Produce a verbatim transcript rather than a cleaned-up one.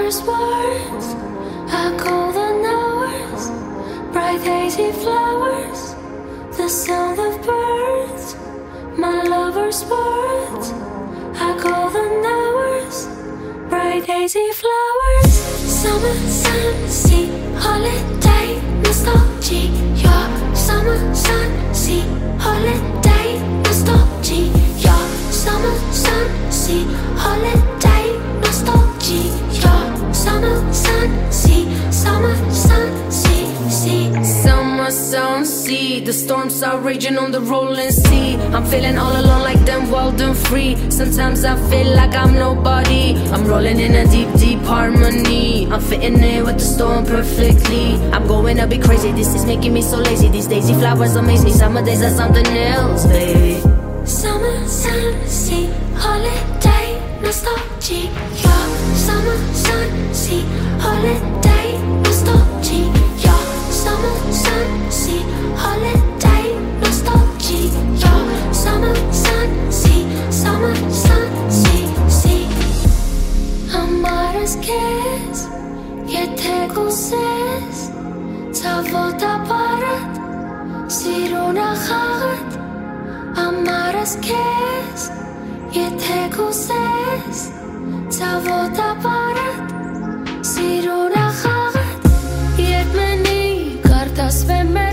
lover's words, I golden hours, bright hazy flowers, the sound of birds. My lover's words, I golden hours, bright hazy flowers. Summer, sun, sea, holiday, nostalgia. Your summer, sun, sea, holiday, nostalgia. Your summer, sun, sea, holiday, nostalgia. Your summer, sun, sea, summer, sun, sea, sea. Summer, sun, sea. The storms are raging on the rolling sea. I'm feeling all alone like them wild and free. Sometimes I feel like I'm nobody. I'm rolling in a deep, deep harmony. I'm fitting in with the storm perfectly. I'm going a bit crazy, this is making me so lazy. These daisy flowers amaze me, summer days are something else, baby. Summer, sun, sea, holiday, nostalgia. Your summer, sun, sea, holiday, nostalgia. Your summer, sun, sea, holiday, nostalgia. Your summer, sun, sea, summer, sun, sea, sea. Amaras kes, եթե կուզես, ցավոտ ապարդ, սիրուն ախաղդ. Amaras kes, եթե կուզես, ցավոտ ապարդ, սիրուն ախաղդ. Երբ մենի կարդասվեմ